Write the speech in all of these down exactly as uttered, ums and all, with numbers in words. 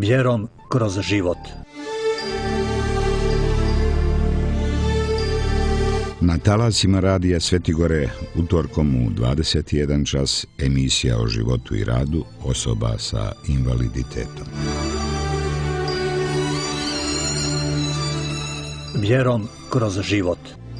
Vjerom kroz život. Na talasima radija Svetigore utorkom u dvadeset jedan čas emisija o životu i radu osoba sa invaliditetom. Vjerom kroz život.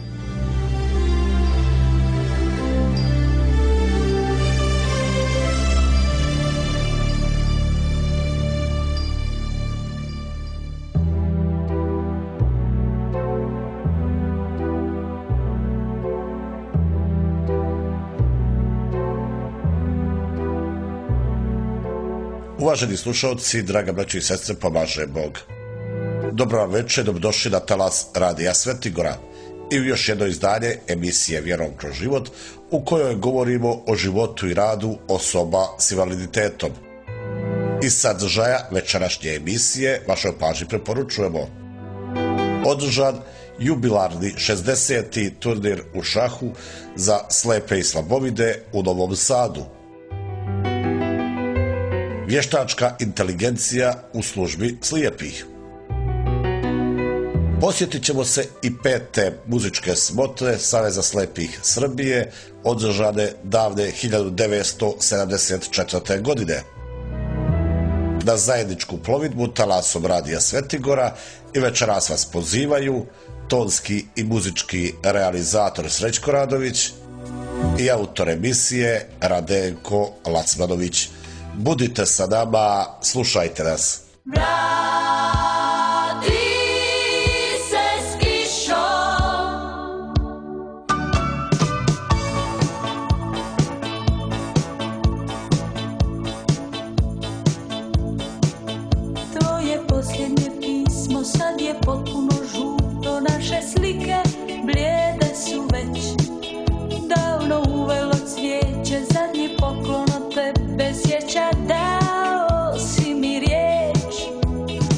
Uvaženi slušalci, draga braćo i sestre, pomaže Bog. Dobro vam večer, dobrodošli na talas radija Svetigora i u još jedno izdanje emisije Vjerom kroz život, u kojoj govorimo o životu i radu osoba s invaliditetom. Iz sadržaja večerašnje emisije vašoj pažnji preporučujemo održan jubilarni šezdeseti turnir u šahu za slepe i slabovide u Novom Sadu. Vještačka inteligencija u službi slijepih. Posjetit ćemo se i pete muzičke smotre Saveza slepih Srbije, održane davne hiljadu devetsto sedamdeset četvrte. godine. Na zajedničku plovidbu talasom radija Svetigora i večeras vas pozivaju tonski i muzički realizator Srećko Radović i autor emisije Radenko Lacmanović. Budite sa nama, slušajte nas. Vrati se s kišom, to je posljednje pismo, sad je potpuno žuto, naše slike blijede su već, davno uvelo cvijeće, zadnji poklon od tebe sjeća, dao si mi riječ,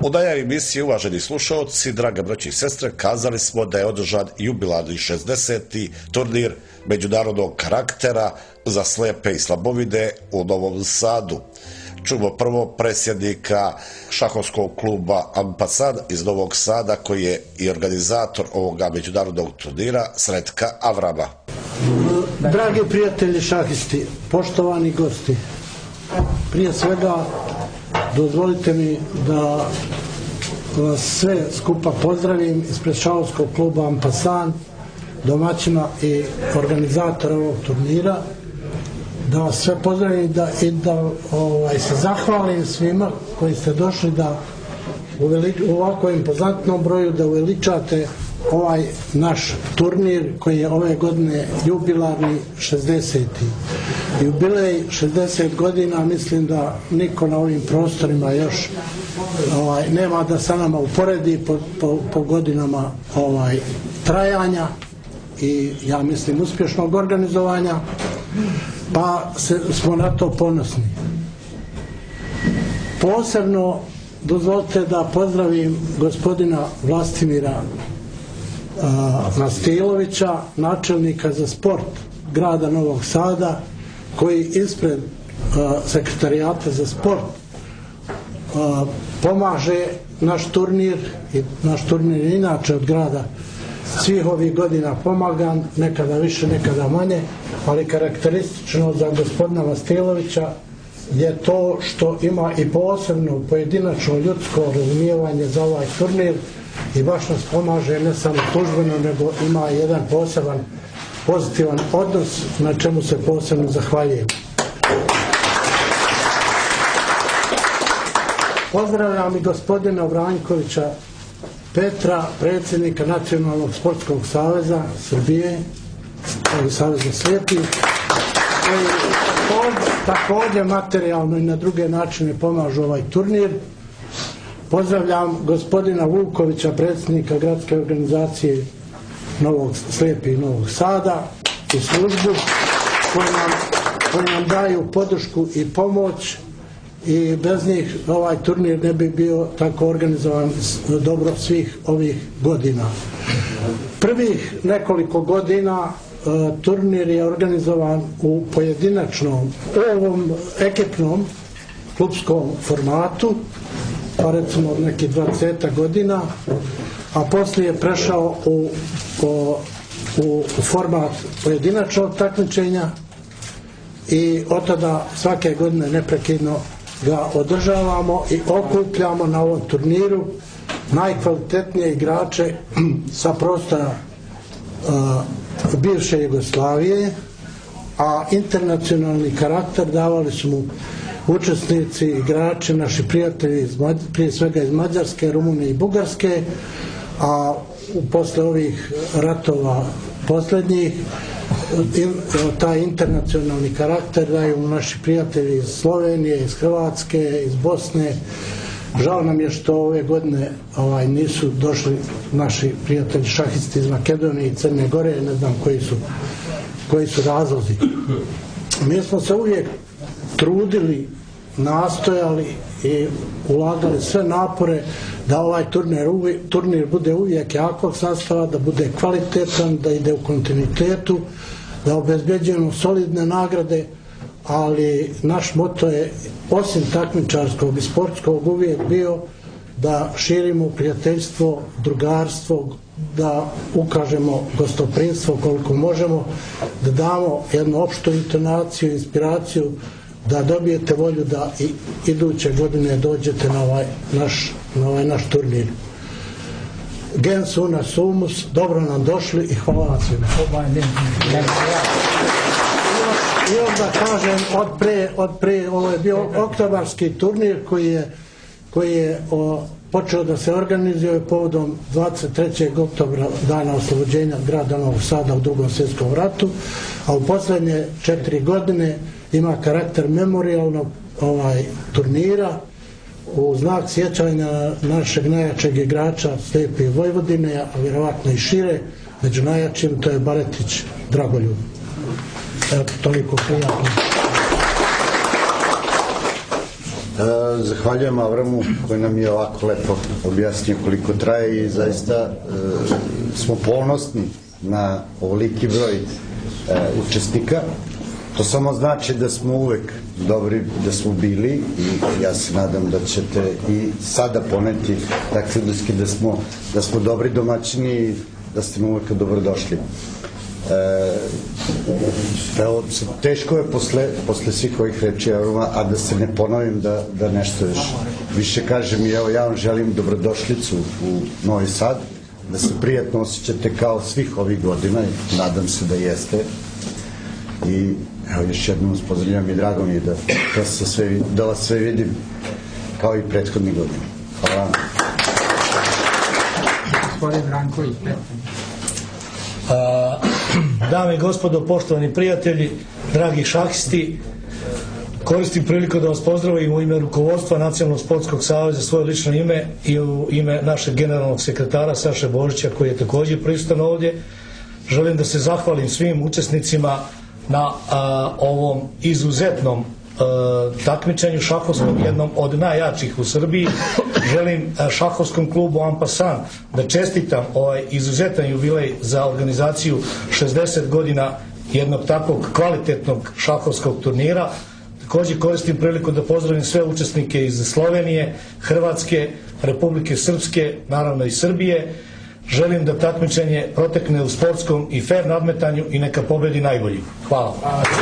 U najavi emisije, uvaženi slušalci, draga braći i sestre, kazali smo da je održan jubilarni šezdeseti turnir međunarodnog karaktera za slepe i slabovide u Novom Sadu. Čujemo prvo predsjednika šahovskog kluba Ampasan iz Novog Sada, koji je i organizator ovoga međunarodnog turnira, Sretka Avrama. Dragi prijatelji šahisti, poštovani gosti, prije svega dozvolite mi da vas sve skupa pozdravim ispred šahovskog kluba Ampasan, domaćina i organizatora ovog turnira, da vas sve pozdravim da, i da ovaj, se zahvalim svima koji ste došli da u ovako impozantnom broju da uveličate ovaj naš turnir koji je ove godine jubilarni šezdeseti. Jubilej šezdeset godina, mislim da niko na ovim prostorima još ovaj, nema da sa nama uporedi po, po, po godinama ovaj, trajanja i ja mislim uspješnog organizovanja, pa se, smo na to ponosni. Posebno dozvolite da pozdravim gospodina Vlastimira Nastilovića, načelnika za sport grada Novog Sada, koji ispred uh, sekretarijata za sport uh, pomaže naš turnir i naš turnir inače od grada svih ovih godina pomagan, nekada više, nekada manje, ali karakteristično za gospodina Nastilovića je to što ima i posebno pojedinačno ljudsko razumijevanje za ovaj turnir i baš nas pomaže ne samo službeno, nego ima jedan poseban pozitivan odnos na čemu se posebno zahvaljujem. Pozdravljam i gospodina Vranjkovića Petra, predsjednika Nacionalnog sportskog saveza Srbije, Saveza slijepih, koji također, također materijalno i na druge načine pomažu ovaj turnir. Pozdravljam gospodina Vukovića, predsjednika gradske organizacije Novog slijepih Novog Sada i službu koji nam, koji nam daju podršku i pomoć i bez njih ovaj turnir ne bi bio tako organizovan dobro svih ovih godina. Prvih nekoliko godina uh, turnir je organizovan u pojedinačnom, ovom ekipnom klubskom formatu, pa recimo nekih dvadeset godina, a poslije je prešao u, u, u format pojedinačnog takmičenja i od tada svake godine neprekidno ga održavamo i okupljamo na ovom turniru najkvalitetnije igrače sa prostora uh, bivše Jugoslavije, a internacionalni karakter davali su mu učesnici, igrači, naši prijatelji iz, prije svega iz Mađarske, Rumunije i Bugarske, a posle ovih ratova posljednjih in, taj internacionalni karakter daju naši prijatelji iz Slovenije, iz Hrvatske, iz Bosne. Žao nam je što ove godine ovaj, nisu došli naši prijatelji šahisti iz Makedonije i Crne Gore, ne znam koji su, koji su razlozi. Mi smo se uvijek trudili, nastojali i ulagali sve napore da ovaj turnir, turnir bude uvijek jakog sastava, da bude kvalitetan, da ide u kontinuitetu, da obezbeđujemo solidne nagrade, ali naš moto je osim takmičarskog i sportskog uvijek bio da širimo prijateljstvo, drugarstvo, da ukažemo gostoprimstvo koliko možemo, da damo jednu opštu intonaciju, inspiraciju, da dobijete volju da i iduće godine dođete na ovaj naš, na ovaj naš turnir. Gens una sumus, dobro nam došli i hvala vam svima. I onda kažem, od pre, od pre, ovo je bio oktobarski turnir koji je, koji je o, počeo da se organizuje povodom dvadeset trećeg oktobra, dana oslobođenja grada Novog Sada u Drugom svjetskom ratu, a u posljednje četiri godine ima karakter memorijalnog ovaj, turnira u znak sjećanja našeg najjačeg igrača Slijepi Vojvodine, a vjerovatno i šire, među najjačim, to je Baretić Dragoljub. Evo, toliko prijatno. Zahvaljujem Avramu koji nam je ovako lepo objasnio koliko traje i zaista e, smo ponosni na ovoliki broj e, učesnika. To samo znači da smo uvek dobri, da smo bili i ja se nadam da ćete i sada poneti takve utiske da smo, da smo dobri domaćini i da ste nam uvek dobrodošli. E, evo, teško je posle, posle svih ovih reči Avrama, a da se ne ponovim da, da nešto još više kažem i evo ja vam želim dobrodošlicu u Novi Sad, da se prijatno osjećate kao svih ovih godina i nadam se da jeste i evo još jednom vas pozdravljam i drago mi je da, da, sve, da vas sve vidim kao i prethodnih godina. Hvala vam. Gospodin Branković, dame i gospodo, poštovani prijatelji, dragi šahisti, koristim priliku da vas pozdravim u ime rukovodstva Nacionalnog sportskog saveza, svoje lično ime i u ime našeg generalnog sekretara Saše Božića koji je također prisutan ovdje. Želim da se zahvalim svim učesnicima na a, ovom izuzetnom a, takmičenju šahovskom, jednom od najjačih u Srbiji. Želim a, šahovskom klubu Ampasan da čestitam ovaj izuzetan jubilej za organizaciju šezdeset godina jednog takvog kvalitetnog šahovskog turnira. Također koristim priliku da pozdravim sve učesnike iz Slovenije, Hrvatske, Republike Srpske, naravno i Srbije. Želim da takmičenje protekne u sportskom i fair nadmetanju i neka pobedi najbolji. Hvala.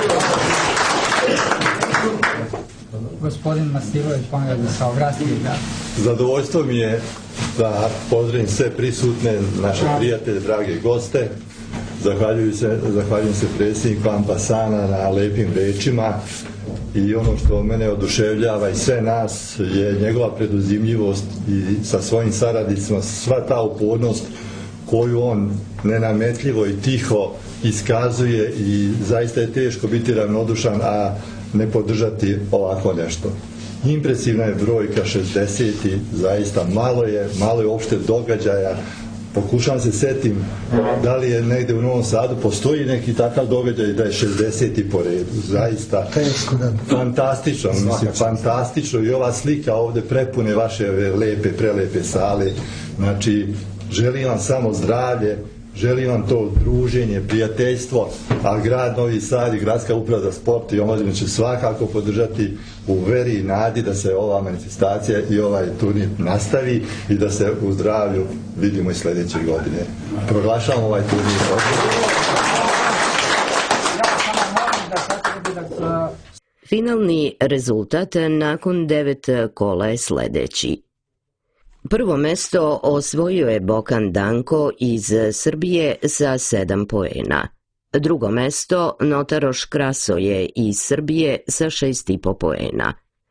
Gospodin Masilović, ponovno da se obrati. Da. Zadovoljstvo mi je da pozdravim sve prisutne, naše prijatelje, drage goste. Zahvaljujem se, zahvaljujem se predsjedniku Ampasana na lepim rečima i ono što mene oduševljava i sve nas je njegova preduzimljivost i sa svojim saradnicima sva ta upornost koju on nenametljivo i tiho iskazuje i zaista je teško biti ravnodušan, a ne podržati ovako nešto. Impresivna je brojka šezdeset, zaista malo je, malo je uopšte događaja. Pokušavam se setim da li je negde u Novom Sadu postoji neki takav događaj da je šezdeset po redu. Zaista fantastično, mislim, fantastično i ova slika ovde prepune vaše lepe, prelepe sale. Znači, želim vam samo zdravlje, želim vam to druženje, prijateljstvo, a grad Novi Sad i gradska uprava za sport i omladinu će svakako podržati u veri i nadi da se ova manifestacija i ovaj turnir nastavi i da se u zdravlju vidimo i sljedeće godine. Proglašavam ovaj turnir. Finalni rezultat nakon devet kola je sljedeći. Prvo mesto osvojio je Bokan Danko iz Srbije sa sedam poena. Drugo mesto Notaroš Krasoje iz Srbije sa šest i po poena.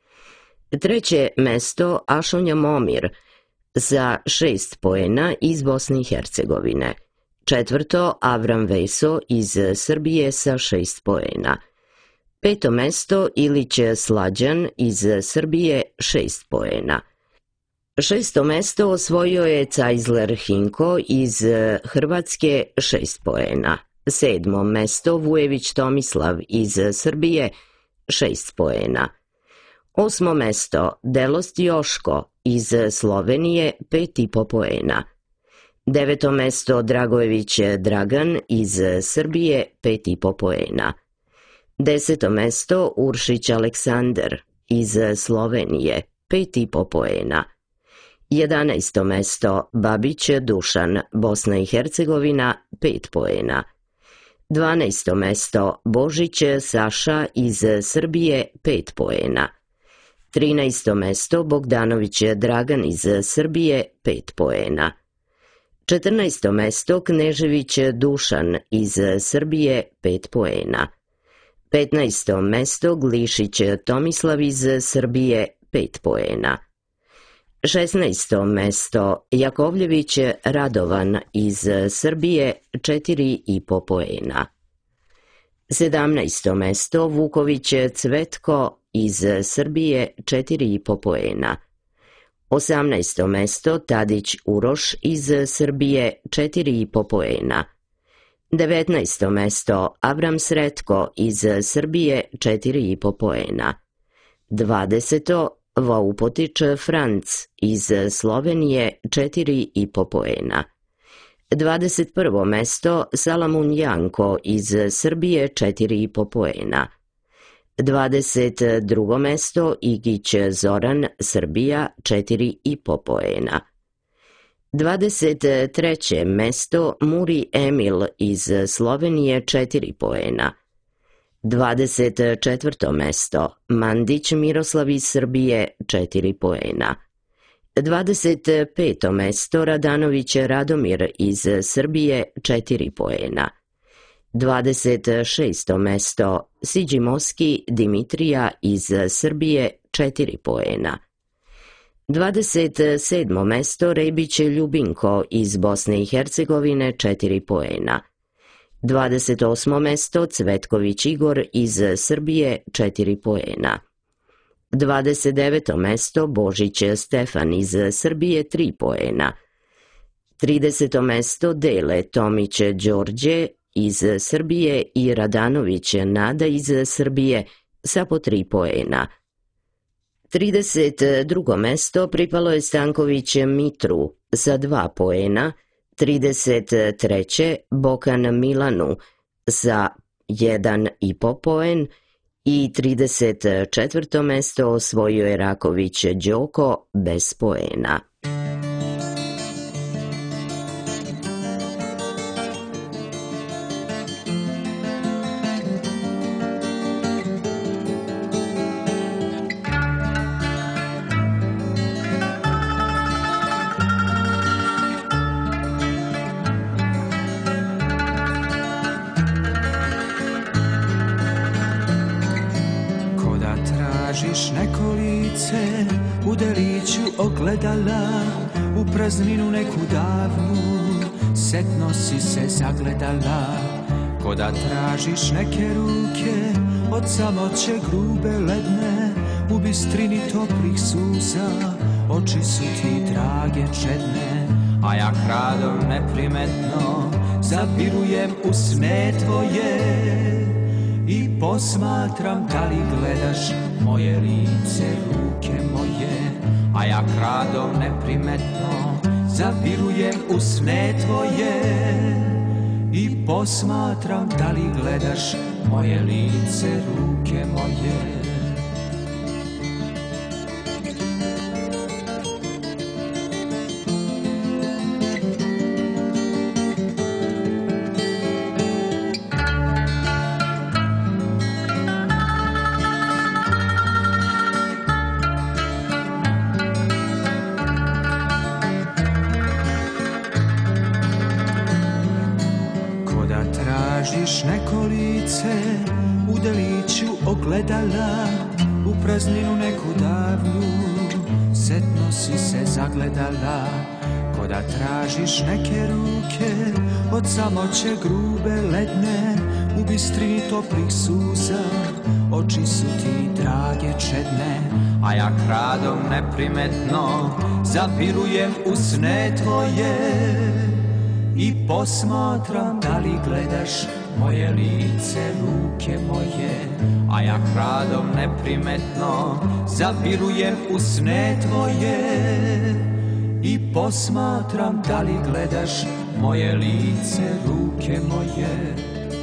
Treće mesto Ašonja Momir sa šest poena iz Bosne i Hercegovine. Četvrto Avram Veso iz Srbije sa šest poena. Peto mesto Ilić Slađan iz Srbije šest poena. Šesto mesto osvojio je Cajzler Hinko iz Hrvatske šest poena. Sedmo mesto Vujević Tomislav iz Srbije šest poena. Osmo mesto Delost Joško iz Slovenije pet i po poena. Deveto mesto Dragojević Dragan iz Srbije pet i po poena. Deseto mesto Uršić Aleksandar iz Slovenije pet i po poena. Jedanaesto mesto Babić Dušan, Bosna i Hercegovina, pet poena. Dvanaesto mesto Božić Saša iz Srbije, pet poena. Trinaesto mesto Bogdanović Dragan iz Srbije, pet poena. Četrnaesto mesto Knežević Dušan iz Srbije, pet poena. Petnaesto mesto Glišić Tomislav iz Srbije, pet poena. šesnaesto mesto Jakovljević Radovan iz Srbije, četiri i po poena. sedamnaesto mesto Vuković Cvetko iz Srbije, četiri i po poena. osamnaesto mesto Tadić Uroš iz Srbije, četiri i po poena. devetnaesto mesto Avram Sretko iz Srbije, četiri i po poena. dvadeseto Vaupotić Franc iz Slovenije četiri i po poena. dvadeset prvo mesto Salamun Janko iz Srbije četiri i po poena. dvadeset drugo mesto Igić Zoran, Srbija četiri i po poena. dvadeset treće mesto Muri Emil iz Slovenije četiri poena. dvadeset četvrto mesto Mandić Miroslav iz Srbije četiri poena. dvadeset peto mesto Radanović Radomir iz Srbije četiri poena. dvadeset šesto mesto Siđimoski Dimitrija iz Srbije četiri poena. dvadeset sedmo mesto Rebić Ljubinko iz Bosne i Hercegovine četiri poena. dvadeset osmo mesto Cvetković Igor iz Srbije četiri poena. dvadeset deveto mesto Božić Stefan iz Srbije tri poena. trideseto mesto Dele Tomić Đorđe iz Srbije i Radanović Nada iz Srbije sa po tri poena. trideset drugo mesto pripalo je Stanković Mitru sa dva poena, trideset treće Bokan Milanu sa jedan i po poen i trideset četvrto mesto osvojio je Raković Đoko bez poena. Tražiš neko lice u deliću ogledala, u prazninu neku davnu, setno si se zagledala. Ko da tražiš neke ruke od samoće grube ledne, u bistrini toplih suza, oči su ti drage čedne. A ja kradom neprimetno zabirujem u sne tvoje i posmatram da li gledaš moje lice, ruke moje. A ja kradom neprimetno zabirujem u sne tvoje i posmatram da li gledaš moje lice, ruke moje. Tražiš neko lice u deliću ogledala, u prazninu neku davnu, setno si se zagledala. Ko da tražiš neke ruke od samoće grube ledne, u bistrini toplih suza, oči su ti drage čedne. A ja kradom neprimetno zabirujem u sne tvoje i posmatram da li gledaš moje lice, ruke moje. A ja kradom neprimetno zabirujem u sne tvoje i posmatram da li gledaš moje lice, ruke moje.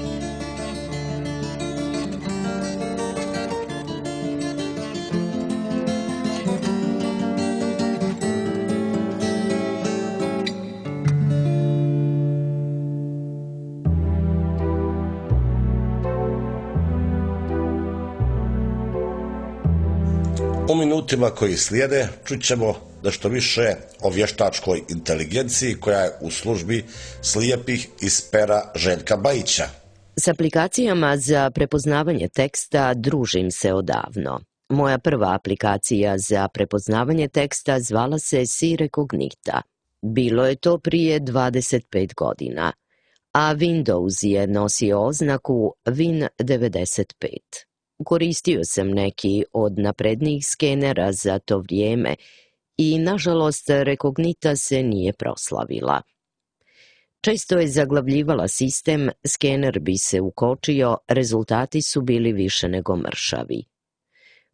U minutima koji slijede čućemo nešto više o vještačkoj inteligenciji koja je u službi slijepih iz pera Željka Bajića. S aplikacijama za prepoznavanje teksta družim se odavno. Moja prva aplikacija za prepoznavanje teksta zvala se SiRecognita. Bilo je to prije dvadeset pet godina, a Windows je nosio oznaku Win devedeset pet. Koristio sam neki od naprednijih skenera za to vrijeme i, nažalost, Recognita se nije proslavila. Često je zaglavljivala sistem, skener bi se ukočio, rezultati su bili više nego mršavi.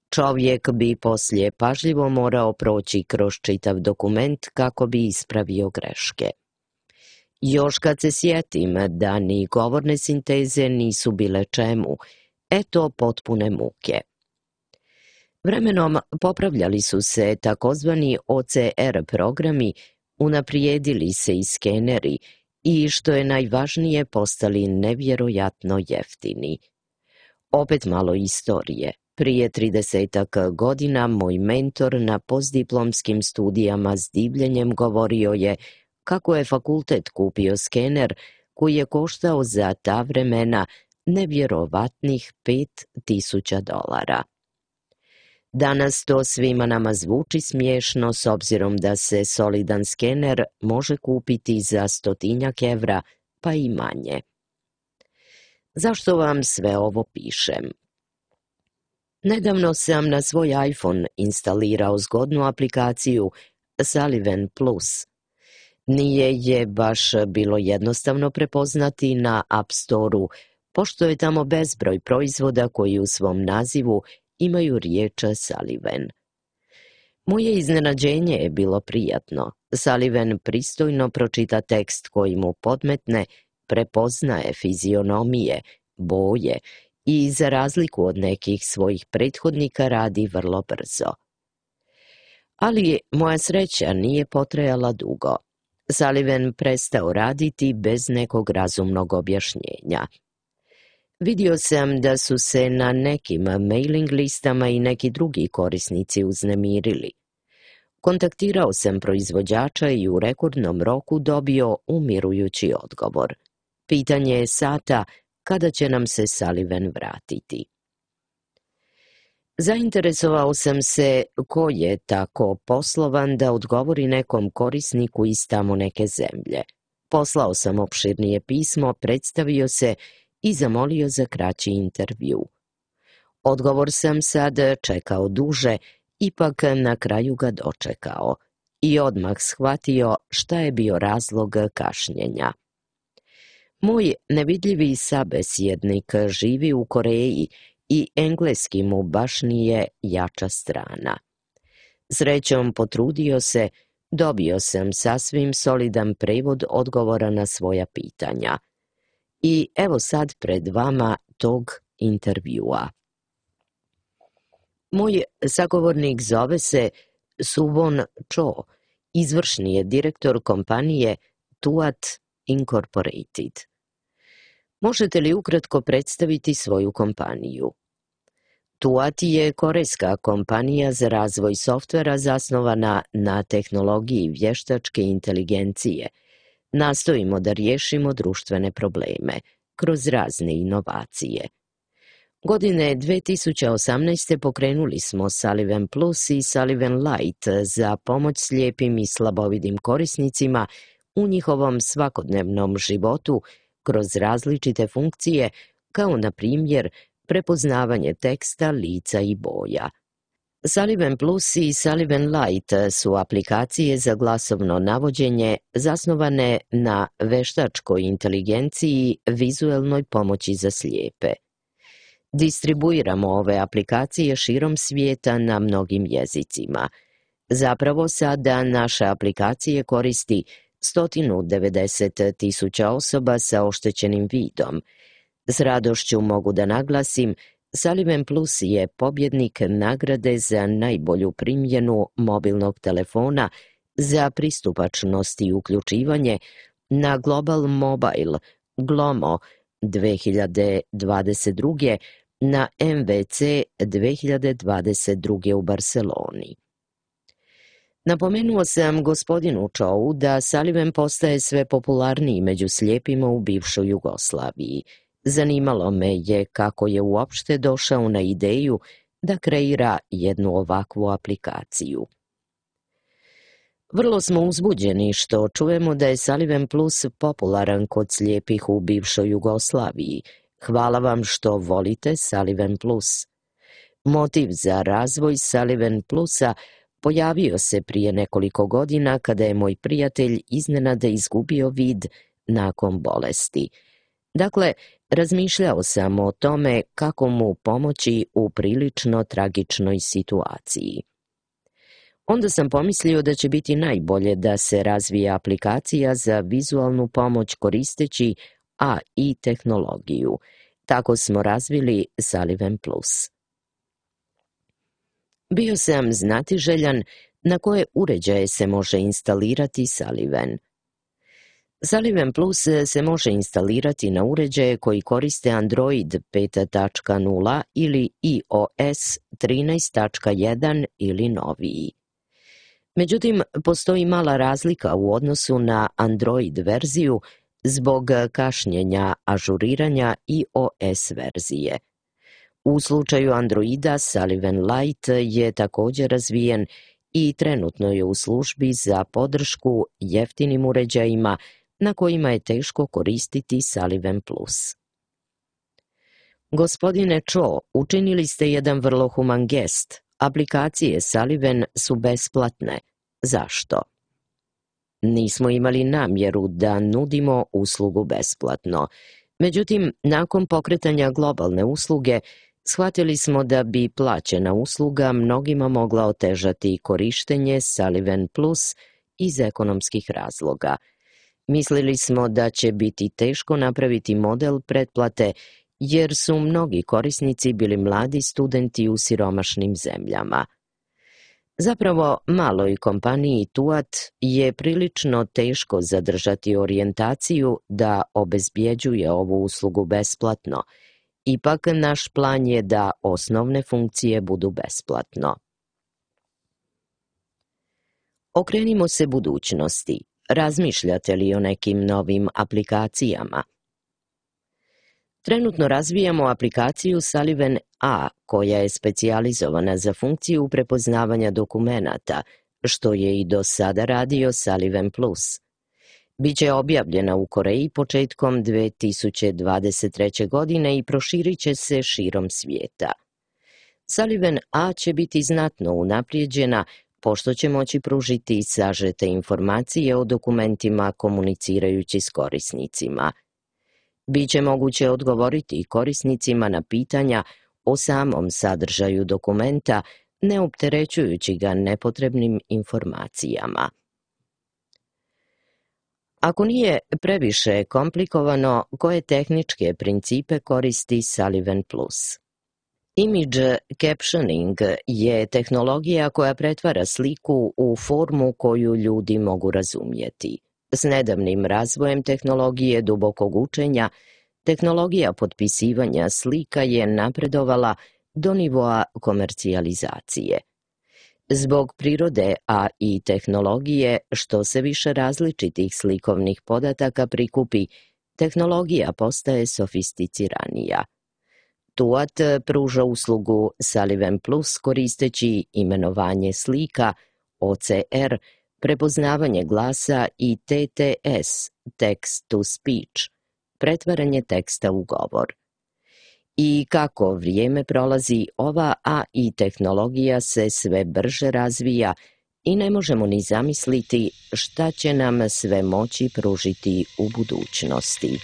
Čovjek bi poslije pažljivo morao proći kroz čitav dokument kako bi ispravio greške. Još kad se sjetim da ni govorne sinteze nisu bile čemu, eto potpune muke. Vremenom popravljali su se takozvani O C R programi, unaprijedili se i skeneri i, što je najvažnije, postali nevjerojatno jeftini. Opet malo istorije. Prije tridesetak godina moj mentor na postdiplomskim studijama s divljenjem govorio je kako je fakultet kupio skener koji je koštao za ta vremena nevjerovatnih pet tisuća dolara. Danas to svima nama zvuči smiješno s obzirom da se solidan skener može kupiti za stotinjak evra, pa i manje. Zašto vam sve ovo pišem? Nedavno sam na svoj iPhone instalirao zgodnu aplikaciju Sullivan Plus. Nije je baš bilo jednostavno prepoznati na App Store-u, pošto je tamo bezbroj proizvoda koji u svom nazivu imaju riječ Sullivan. Moje iznenađenje je bilo prijatno. Sullivan pristojno pročita tekst koji mu podmetne, prepoznaje fizionomije, boje i za razliku od nekih svojih prethodnika radi vrlo brzo. Ali moja sreća nije potrajala dugo. Sullivan prestao raditi bez nekog razumnog objašnjenja. Vidio sam da su se na nekim mailing listama i neki drugi korisnici uznemirili. Kontaktirao sam proizvođača i u rekordnom roku dobio umirujući odgovor. Pitanje je sata kada će nam se Sullivan vratiti. Zainteresovao sam se ko je tako poslovan da odgovori nekom korisniku iz tamo neke zemlje. Poslao sam opširnije pismo, predstavio se i zamolio za kraći intervju. Odgovor sam sad čekao duže, ipak na kraju ga dočekao i odmah shvatio šta je bio razlog kašnjenja. Moj nevidljivi sabesjednik živi u Koreji i engleski mu baš nije jača strana. Srećom potrudio se, dobio sam sasvim solidan prevod odgovora na svoja pitanja. I evo sad pred vama tog intervjua. Moj sagovornik zove se Suvon Cho, izvršni je direktor kompanije Tuat Incorporated. Možete li ukratko predstaviti svoju kompaniju? Tuat je korejska kompanija za razvoj softvera zasnovana na tehnologiji vještačke inteligencije. Nastojimo da riješimo društvene probleme kroz razne inovacije. Godine dve tisuće osamnaeste. pokrenuli smo Sullivan Plus i Sullivan Lite za pomoć slijepim i slabovidim korisnicima u njihovom svakodnevnom životu kroz različite funkcije, kao na primjer prepoznavanje teksta, lica i boja. Sullivan Plus i Sullivan Lite su aplikacije za glasovno navođenje zasnovane na veštačkoj inteligenciji, vizuelnoj pomoći za slijepe. Distribuiramo ove aplikacije širom svijeta na mnogim jezicima. Zapravo sada naše aplikacije koristi sto devedeset tisuća osoba sa oštećenim vidom. S radošću mogu da naglasim, Sullivan Plus je pobjednik nagrade za najbolju primjenu mobilnog telefona za pristupačnost i uključivanje na Global Mobile GLOMO dve hiljade dvadeset druge. na M V C dve hiljade dvadeset druge. u Barceloni. Napomenuo sam gospodinu Chou da Sullivan postaje sve popularniji među slijepima u bivšoj Jugoslaviji. Zanimalo me je kako je uopšte došao na ideju da kreira jednu ovakvu aplikaciju. Vrlo smo uzbuđeni što čujemo da je Sullivan Plus popularan kod slijepih u bivšoj Jugoslaviji. Hvala vam što volite Sullivan Plus. Motiv za razvoj Sullivan Plusa pojavio se prije nekoliko godina kada je moj prijatelj iznenada izgubio vid nakon bolesti. Dakle, Razmišljao sam o tome kako mu pomoći u prilično tragičnoj situaciji. Onda sam pomislio da će biti najbolje da se razvije aplikacija za vizualnu pomoć koristeći A I tehnologiju. Tako smo razvili Sullivan Plus. Bio sam znatiželjan na koje uređaje se može instalirati Sullivan. Sullivan Plus se može instalirati na uređaje koji koriste Android pet tačka nula ili i O S trinaest tačka jedan ili noviji. Međutim, postoji mala razlika u odnosu na Android verziju zbog kašnjenja ažuriranja i O S verzije. U slučaju Androida, Sullivan Lite je također razvijen i trenutno je u službi za podršku jeftinim uređajima na kojima je teško koristiti Sullivan Plus. Gospodine Cho, učinili ste jedan vrlo human gest. Aplikacije Sullivan su besplatne. Zašto? Nismo imali namjeru da nudimo uslugu besplatno. Međutim, nakon pokretanja globalne usluge, shvatili smo da bi plaćena usluga mnogima mogla otežati korištenje Sullivan Plus iz ekonomskih razloga. Mislili smo da će biti teško napraviti model pretplate jer su mnogi korisnici bili mladi studenti u siromašnim zemljama. Zapravo, maloj kompaniji Tuat je prilično teško zadržati orijentaciju da obezbjeđuje ovu uslugu besplatno. Ipak, naš plan je da osnovne funkcije budu besplatno. Okrenimo se budućnosti. Razmišljate li o nekim novim aplikacijama? Trenutno razvijamo aplikaciju Sullivan A, koja je specijalizovana za funkciju prepoznavanja dokumenata, što je i do sada radio Sullivan Plus. Biće objavljena u Koreji početkom dve tisuće dvadeset treće. godine i proširit će se širom svijeta. Sullivan A će biti znatno unaprijeđena pošto će moći pružiti sažete informacije o dokumentima komunicirajući s korisnicima. Biće moguće odgovoriti korisnicima na pitanja o samom sadržaju dokumenta, ne opterećujući ga nepotrebnim informacijama. Ako nije previše komplikovano, koje tehničke principe koristi Sullivan Plus? Image captioning je tehnologija koja pretvara sliku u formu koju ljudi mogu razumjeti. S nedavnim razvojem tehnologije dubokog učenja, tehnologija potpisivanja slika je napredovala do nivoa komercijalizacije. Zbog prirode A I tehnologije, što se više različitih slikovnih podataka prikupi, tehnologija postaje sofisticiranija. Tuat pruža uslugu Sullivan Plus koristeći imenovanje slika, O C R, prepoznavanje glasa i T T S, text to speech, pretvaranje teksta u govor. I kako vrijeme prolazi, ova A I tehnologija se sve brže razvija i ne možemo ni zamisliti šta će nam sve moći pružiti u budućnosti.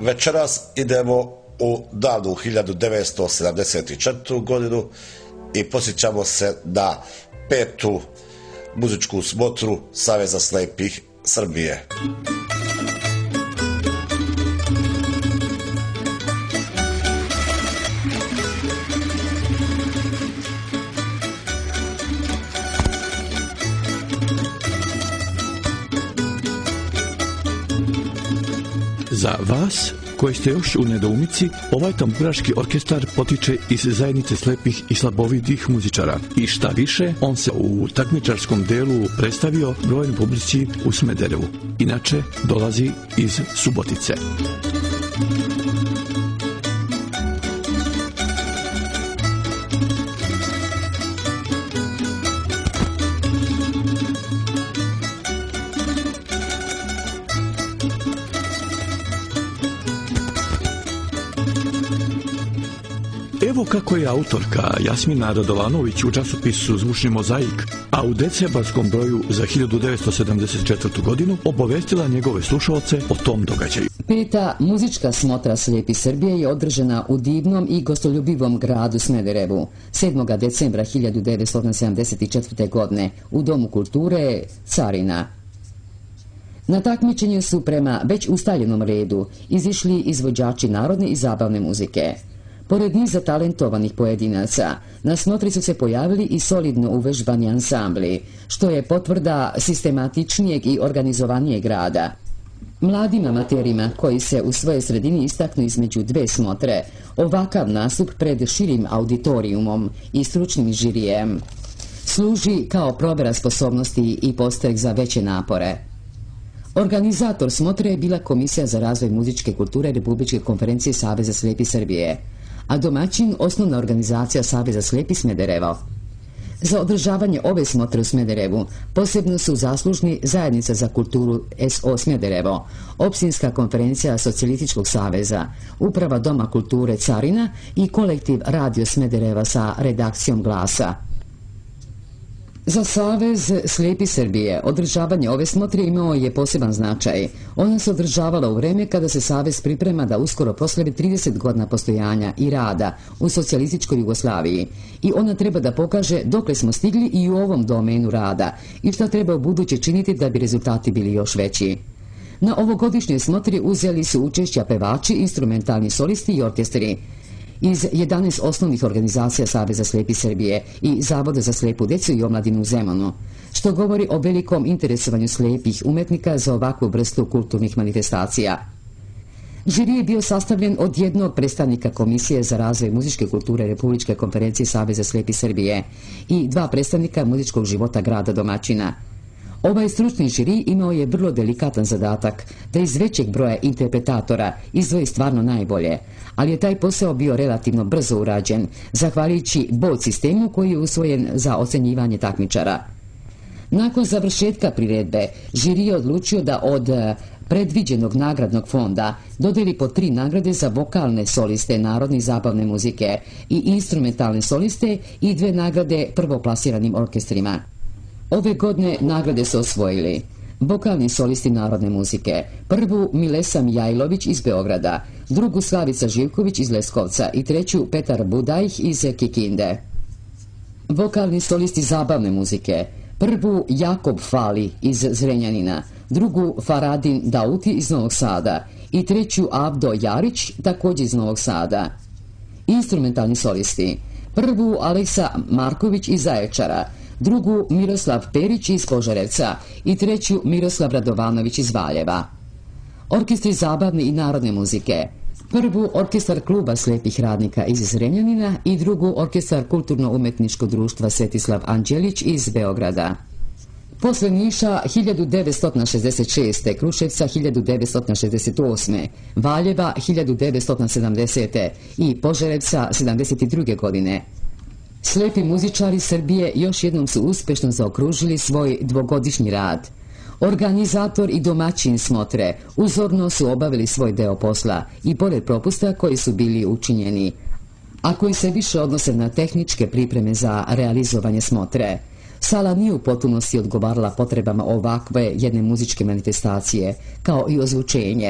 Večeras idemo u davnu hiljadu devetsto sedamdeset četvrtu godinu i posjećamo se na petu muzičku smotru Saveza slepih Srbije. Za vas koji ste još u nedoumici, ovaj tamburaški orkestar potiče iz zajednice slepih i slabovidih muzičara. I šta više, on se u takmičarskom delu predstavio brojnoj publici u Smederevu. Inače, dolazi iz Subotice. Evo kako je autorka Jasmina Radovanović u časopisu Zvučni mozaik, a u decembarskom broju za hiljadu devetsto sedamdeset četvrtu godinu obavestila njegove slušaoce o tom događaju. Peta muzička smotra Slijepi Srbije je održana u divnom i gostoljubivom gradu Smederevu sedmog decembra hiljadu devetsto sedamdeset četvrte. godine u Domu kulture Carina. Na takmičenju su prema već ustaljenom redu izišli izvođači narodne i zabavne muzike. Pored niza talentovanih pojedinaca, na smotri su se pojavili i solidno uvežbani ansambli, što je potvrda sistematičnijeg i organizovanijeg rada. Mladim amaterima koji se u svojoj sredini istaknu između dve smotre, ovakav nastup pred širim auditorijumom i stručnim žirijem služi kao provera sposobnosti i postrek za veće napore. Organizator smotre je bila Komisija za razvoj muzičke kulture Republičke konferencije Saveza slepih Srbije, a domaćin osnovna organizacija Saveza slepih Smederevo. Za održavanje ove smotre u Smederevu posebno su zaslužni Zajednica za kulturu S O Smederevo, Opštinska konferencija Socijalističkog saveza, Uprava Doma kulture Carina i kolektiv Radio Smedereva sa redakcijom Glasa. Za Savez slepih Srbije održavanje ove smotre imao je poseban značaj. Ona se održavala u vreme kada se Savez priprema da uskoro proslavi trideset godina postojanja i rada u socijalističkoj Jugoslaviji i ona treba da pokaže dokle smo stigli i u ovom domenu rada i šta treba u buduće činiti da bi rezultati bili još veći. Na ovogodišnjoj smotri uzeli su učešća pevači, instrumentalni solisti i orkestri iz jedanaest osnovnih organizacija Saveza slepih Srbije i Zavoda za slepu decu i omladinu u Zemunu, što govori o velikom interesovanju slepih umetnika za ovakvu vrstu kulturnih manifestacija. Žiri je bio sastavljen od jednog predstavnika Komisije za razvoj muzičke kulture Republičke konferencije Saveza slepih Srbije i dva predstavnika muzičkog života grada domaćina. Ovaj stručni žiri imao je vrlo delikatan zadatak da iz većeg broja interpretatora izdvoji stvarno najbolje, ali je taj posao bio relativno brzo urađen, zahvaljujući bod sistemu koji je usvojen za ocenjivanje takmičara. Nakon završetka priredbe, žiri je odlučio da od predviđenog nagradnog fonda dodeli po tri nagrade za vokalne soliste narodne i zabavne muzike i instrumentalne soliste i dve nagrade prvoplasiranim orkestrima. Ove godine nagrade su osvojili vokalni solisti narodne muzike, prvu Milesa Mijajlović iz Beograda, drugu Slavica Živković iz Leskovca i treću Petar Budajh iz Kikinde. Vokalni solisti zabavne muzike, prvu Jakob Fali iz Zrenjanina, drugu Faradin Dauti iz Novog Sada i treću Avdo Jarić također iz Novog Sada. Instrumentalni solisti, prvu Aleksa Marković iz Zaječara, drugu Miroslav Perić iz Požarevca i treću Miroslav Radovanović iz Valjeva. Orkestri zabavne i narodne muzike, prvu Orkestar kluba slepih radnika iz Zrenjanina i drugu Orkestar kulturno-umetničkog društva Svetislav Anđelić iz Beograda. Posle Niša hiljadu devetsto šezdeset šeste, Kruševca hiljadu devetsto šezdeset osme, Valjeva hiljadu devetsto sedamdesete i Požarevca sedamdeset druge. godine. Slepi muzičari Srbije još jednom su uspešno zaokružili svoj dvogodišnji rad. Organizator i domaćin smotre uzorno su obavili svoj deo posla i pored propusta koji su bili učinjeni, a koji se više odnose na tehničke pripreme za realizovanje smotre. Sala nije u potpunosti odgovarala potrebama ovakve jedne muzičke manifestacije, kao i ozvučenje,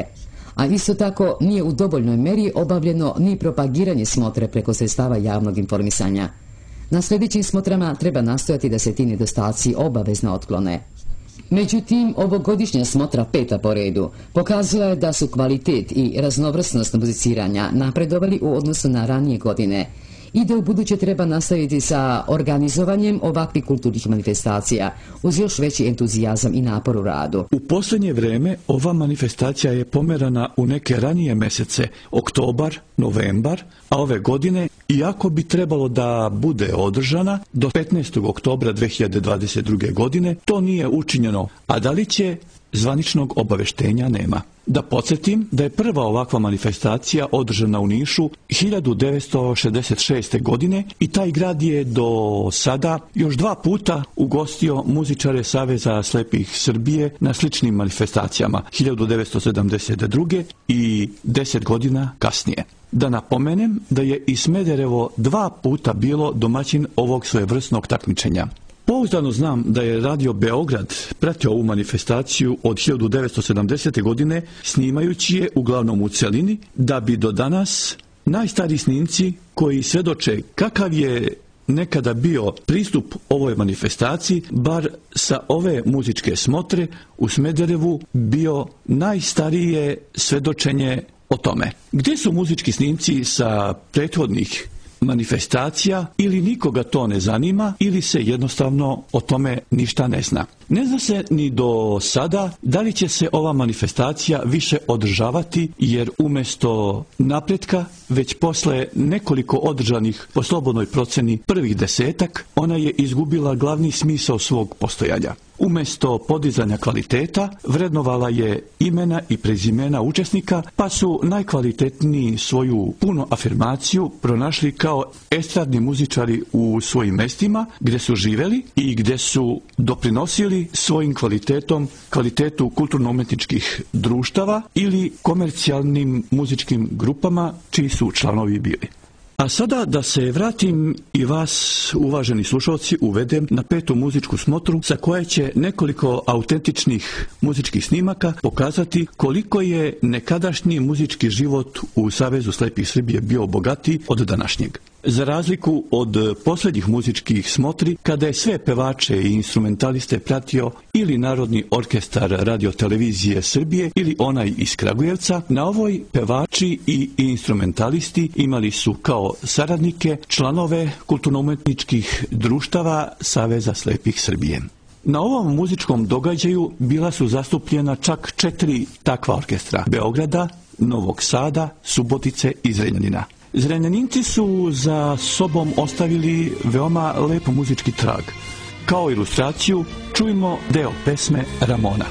a isto tako nije u dovoljnoj meri obavljeno ni propagiranje smotre preko sredstava javnog informisanja. Na sljedećim smotrama treba nastojati da se ti nedostaci obavezno otklone. Međutim, ovogodišnja smotra, peta po redu, pokazala je da su kvalitet i raznovrsnost muziciranja napredovali u odnosu na ranije godine i da u buduće treba nastaviti sa organizovanjem ovakvih kulturnih manifestacija uz još veći entuzijazam i napor u radu. U posljednje vrijeme ova manifestacija je pomerana u neke ranije mjesece, oktobar, novembar, a ove godine, iako bi trebalo da bude održana do petnaestog oktobra dve hiljade dvadeset druge. godine, to nije učinjeno, a da li će, zvaničnog obaveštenja nema. Da podsjetim da je prva ovakva manifestacija održana u Nišu hiljadu devetsto šezdeset šeste. godine i taj grad je do sada još dva puta ugostio muzičare Saveza slepih Srbije na sličnim manifestacijama hiljadu devetsto sedamdeset druge. i deset godina kasnije. Da napomenem da je i Smederevo dva puta bilo domaćin ovog svojevrsnog takmičenja. Pouzdano znam da je Radio Beograd pratio ovu manifestaciju od hiljadu devetsto sedamdesete. godine, snimajući je uglavnom u celini, da bi do danas najstariji snimci koji svjedoče kakav je nekada bio pristup ovoj manifestaciji, bar sa ove muzičke smotre u Smederevu, bio najstarije svjedočenje o tome. Gdje su muzički snimci sa prethodnih manifestacija, ili nikoga to ne zanima, ili se jednostavno o tome ništa ne zna. Ne zna se ni do sada da li će se ova manifestacija više održavati, jer umjesto napretka, već posle nekoliko održanih po slobodnoj proceni prvih desetak, ona je izgubila glavni smisao svog postojanja. Umjesto podizanja kvaliteta, vrednovala je imena i prezimena učesnika, pa su najkvalitetniji svoju punu afirmaciju pronašli kao estradni muzičari u svojim mestima gdje su živeli i gdje su doprinosili svojim kvalitetom kvalitetu kulturno-umetničkih društava ili komercijalnim muzičkim grupama čiji su članovi bili. A sada da se vratim i vas, uvaženi slušalci, uvedem na petu muzičku smotru sa koje će nekoliko autentičnih muzičkih snimaka pokazati koliko je nekadašnji muzički život u Savezu slepih Srbije bio bogatiji od današnjeg. Za razliku od posljednjih muzičkih smotri, kada je sve pevače i instrumentaliste pratio ili Narodni orkestar radiotelevizije Srbije ili onaj iz Kragujevca, na ovoj pevači i instrumentalisti imali su kao saradnike članove kulturno-umetničkih društava Saveza slepih Srbije. Na ovom muzičkom događaju bila su zastupljena čak četiri takva orkestra: Beograda, Novog Sada, Subotice i Zrenjanina. Zrenjaninci su za sobom ostavili veoma lep muzički trag. Kao ilustraciju čujmo deo pesme Ramona.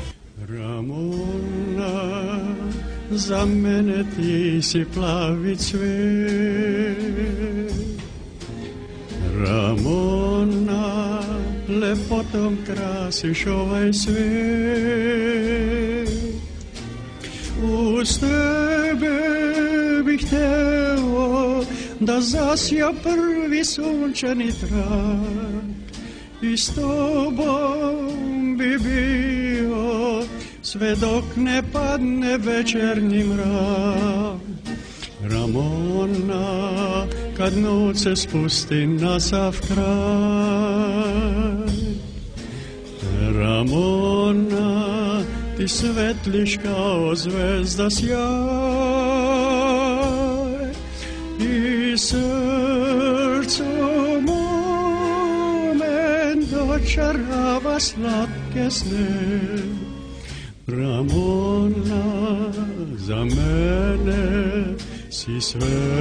Ramona, za mene ti si plavi cvet. Ramona, lepotom krasiš ovaj svet. Uz tebe bih hteo da zasja prvi sunčani trak i s tobom bi bio sve dok ne padne večernji mrak. Ramona, kad noć se spusti na sav kraj. Ramona, ti svetliš kao zvezda sjaj i srcu mome dočarava slatke sne. Ramona, za mene si sve.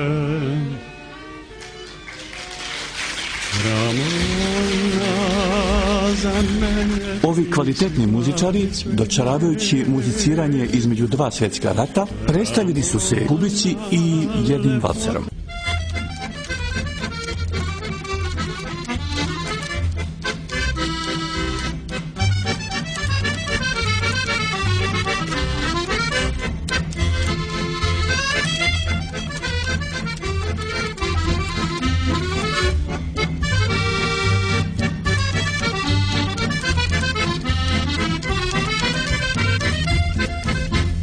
Ramona, za mene. Ovi kvalitetni muzičari, dočaravajući muziciranje između dva svjetska rata, predstavili su se publici i jednim valcerom.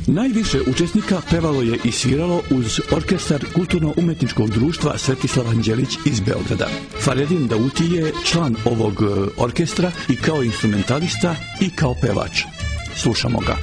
Najviše učesnika pevalo je i sviralo uz orkestar Kulturno-umetničkog društva Svetislav Anđelić iz Beograda. Faredin Dauti je član ovog orkestra i kao instrumentalista i kao pevač. Slušamo ga.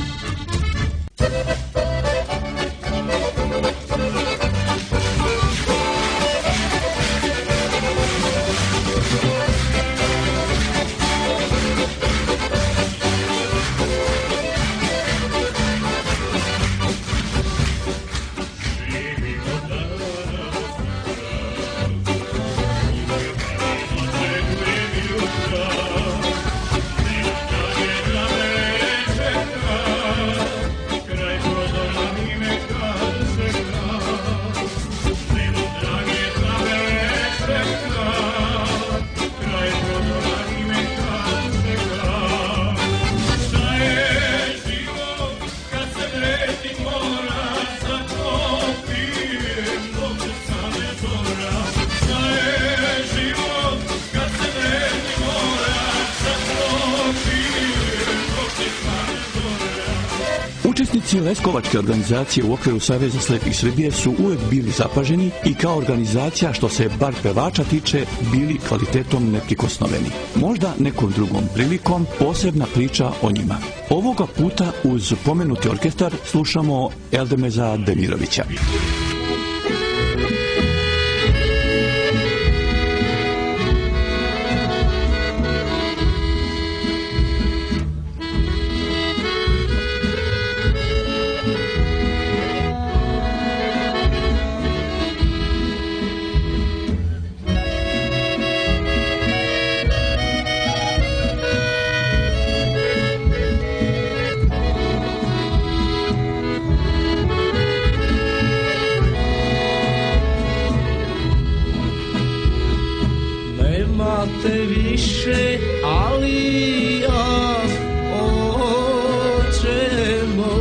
Učesnici Leskovačke organizacije u okviru Saveza slepih Srbije su uvek bili zapaženi i kao organizacija, što se bar pevača tiče, bili kvalitetom neprikosnoveni. Možda nekom drugom prilikom posebna priča o njima. Ovoga puta uz pomenuti orkestar slušamo Eldemeza Demirovića. Nemate više, ali ja očemo.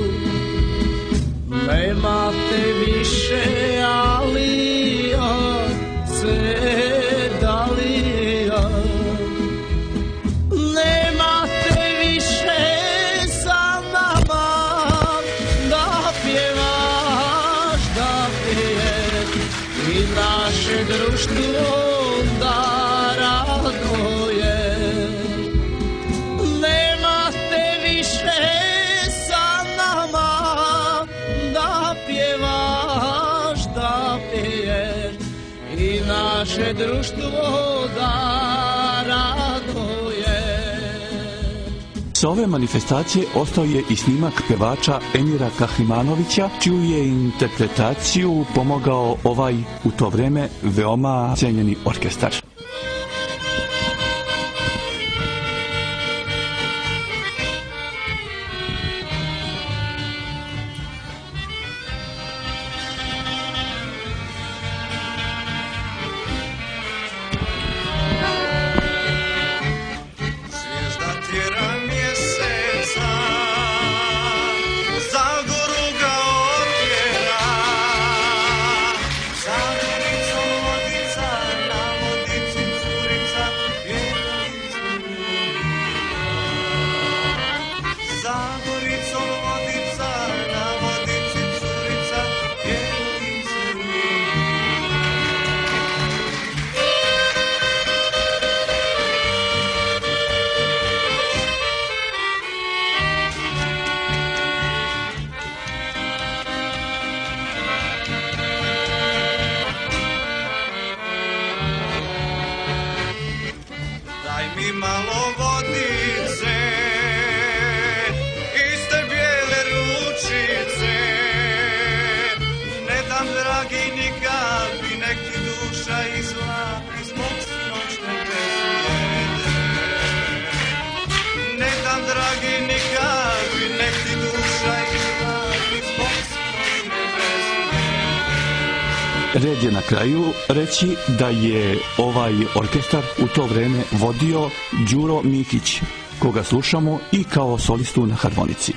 Nemate više, ali ja se dalija. Nemate više sa nama da pjevaš, da pješ i naše društvo da raduje. Nemate više sa nama da pjevaš, da pješ i naše društvo da raduje. Sa ove manifestacije ostao je i snimak pevača Emira Kahrimanovića, čiju je interpretaciju pomogao ovaj u to vreme veoma cenjeni orkestar. Red je na kraju reći da je ovaj orkestar u to vreme vodio Đuro Mihić, koga slušamo i kao solistu na harmonici.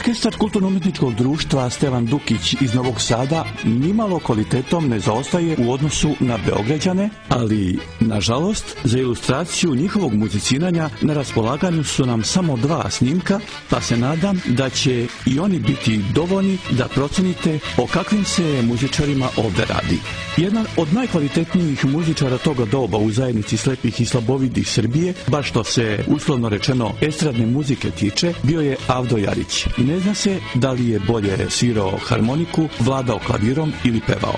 Orkestar kulturno-umjetničkog društva Stevan Dukić iz Novog Sada nimalo kvalitetom ne zaostaje u odnosu na Beograđane, ali, nažalost, za ilustraciju njihovog muziciranja na raspolaganju su nam samo dva snimka, pa se nadam da će i oni biti dovoljni da procenite o kakvim se muzičarima ovdje radi. Jedan od najkvalitetnijih muzičara toga doba u zajednici slepih i slabovidih Srbije, baš što se uslovno rečeno estradne muzike tiče, bio je Avdo Jarić. Ne zna se da li je bolje svirao harmoniku, vladao klavirom ili pevao.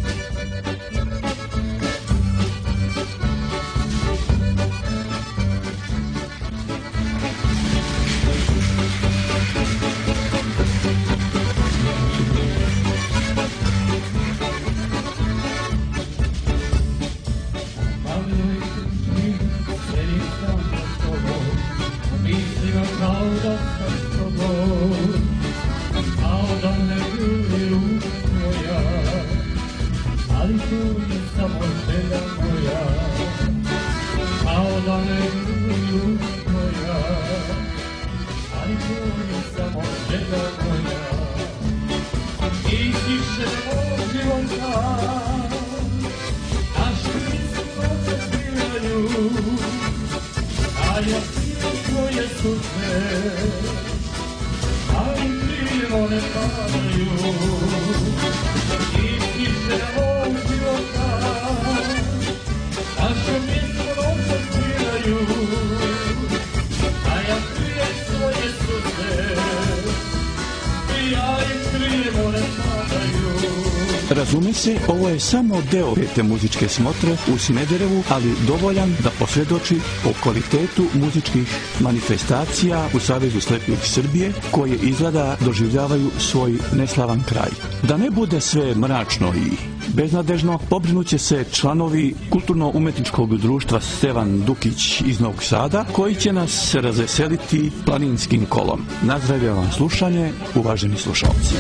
Razume se, ovo je samo deo pete muzičke smotre u Smederevu, ali dovoljan da posvjedoči o kvalitetu muzičkih manifestacija u Savezu slepih Srbije, koje izgleda doživljavaju svoj neslavan kraj. Da ne bude sve mračno i beznadežno, pobrinuće se članovi kulturno-umetničkog društva Stevan Dukić iz Novog Sada, koji će nas razveseliti planinskim kolom. Nazdravljam vam slušanje, uvaženi slušalci.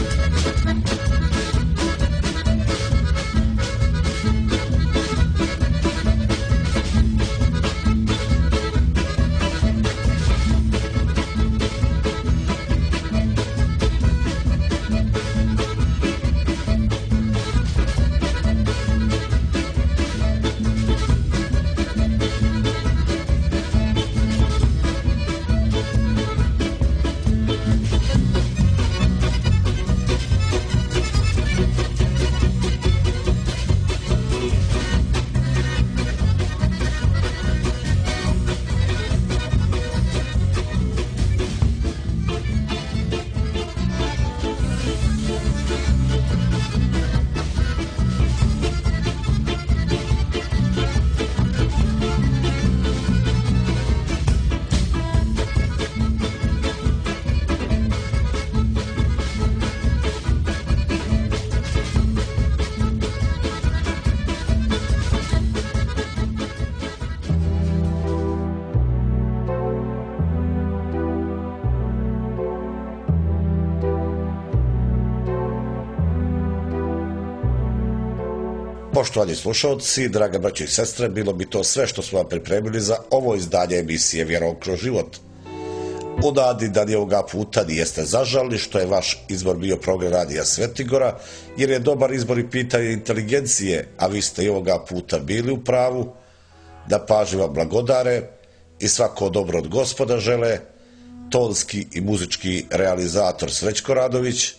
Poštovani slušalci, draga braće i sestre, bilo bi to sve što smo vam pripremili za ovo izdanje emisije Vjerom kroz život. U nadi da ni ovoga puta nijeste zažalili što je vaš izbor bio program Radija Svetigora, jer je dobar izbor i pitanje inteligencije, a vi ste i ovoga puta bili u pravu, da pažljivo blagodare i svako dobro od Gospoda žele, tonski i muzički realizator Srećko Radović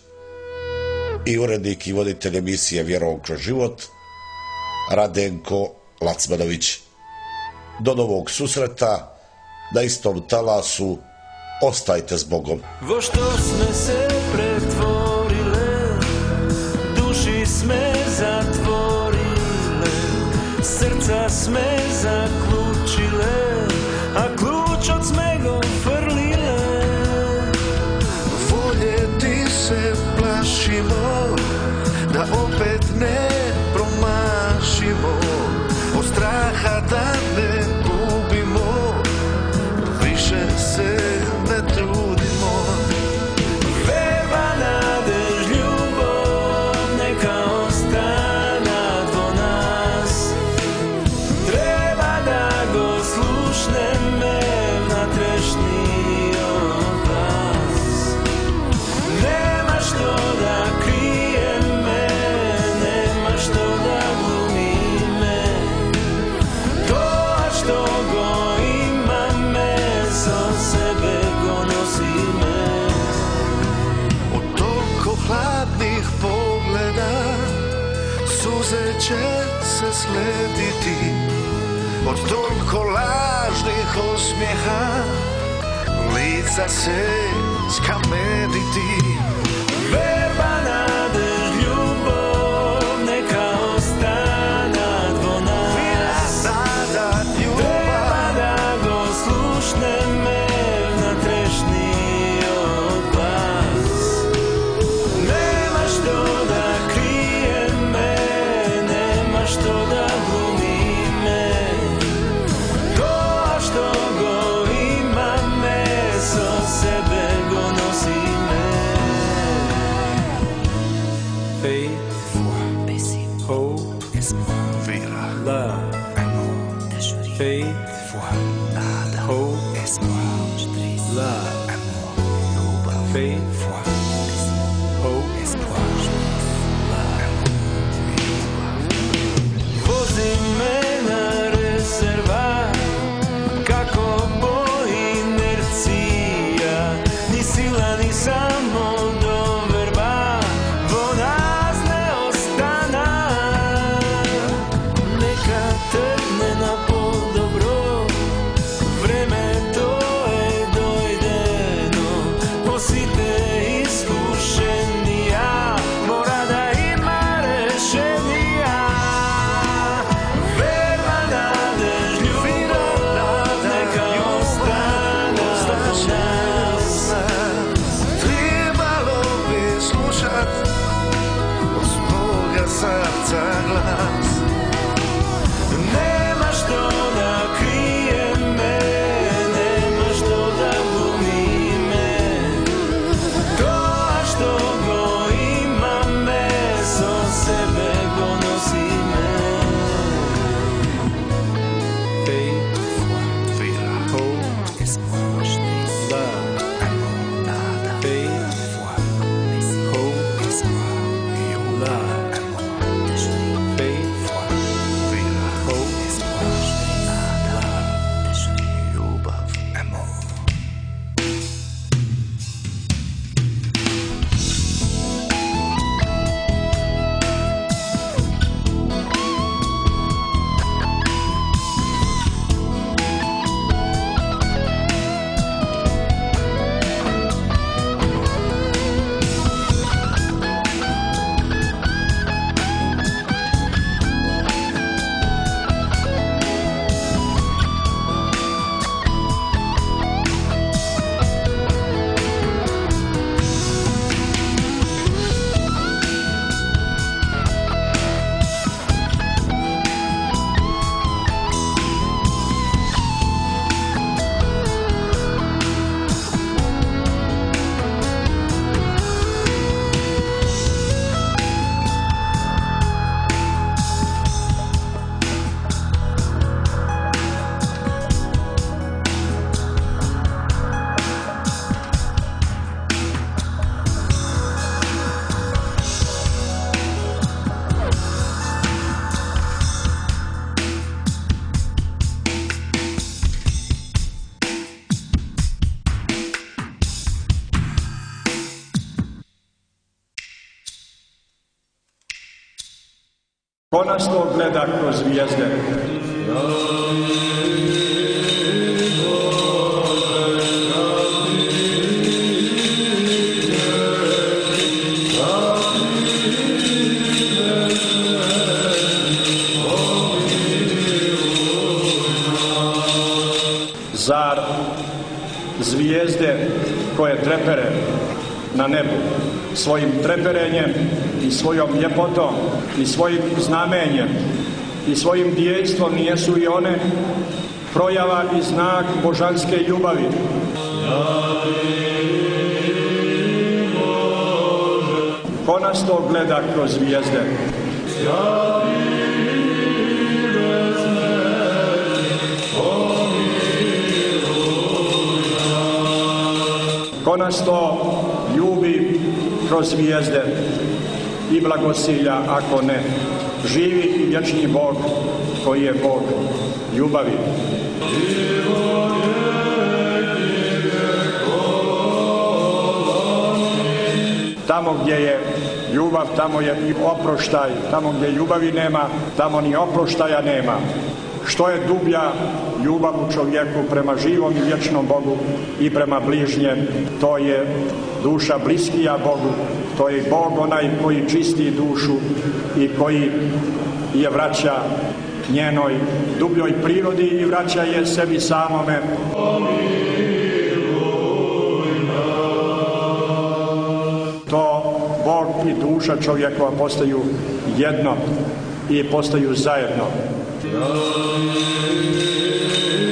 i urednik i voditelj emisije Vjerom kroz život Radenko Lacmanović. Do novog susreta na istom talasu, ostajte s Bogom. Vo što sme se pretvorile, duši sme zatvorile, srca sme zaključile, a ključ od sme go frlile. Voljeti se plašimo, da opet ne promašimo, od straha da ne gubimo, više se ne trudimo. Verba, nadež, ljubav, neka ostana do nas. Treba da go slušnem, na trešniji od vas. suze će se slediti od toliko lažnih osmijeha, lica se skameniti. Verba, nadež, ljubav, neka ostana dvo nas. Verba da go slušne me na trešni od glas. Nema što da krije me, nema što da glumi me. To što go ima me, so sebe go nosi me. Faith, hope, Vera, love. Faith, hope, love. Faith, hope, love. Vozi me na rezervat, kako boji inercija, ni sila ni samo doverba, vo nas ne ostana. Neka trgne na podobro, vreme to je dojdeno, posite iskušenija, mora da ima rešenija. Verba, nadež, ljubav, neka ostana kod nas. trebalo bi slušat od svoga srca glas. Nema što da krije me, nema što da glumi me. To što go ima me, so sebe go nosi me. Faith, Vera, hope, love. Faith, hope, love. Faith, Vera, hope, ljubav. Ko nas to gleda kroz zvijezde? Zar zvijezde koje trepere na nebu svojim treperenjem i svojom ljepotom i svojim znamenjem i svojim djejstvom nijesu i one projava i znak božanske ljubavi? Ko nas to gleda kroz zvijezde? Ko nas to ljubi kroz zvijezde i blagosilja, ako ne, živi i vječni Bog koji je Bog ljubavi. Tamo gdje je ljubav, tamo je i oproštaj. Tamo gdje ljubavi nema, tamo ni oproštaja nema. Što je dublja ljubav u čovjeku prema živom i vječnom Bogu i prema bližnjem, to je duša bliskija Bogu. To je Bog onaj koji čisti dušu i koji je vraća njenoj dubljoj prirodi i vraća je sebi samome. To Bog i duša čovjekova postaju jedno i postaju zajedno.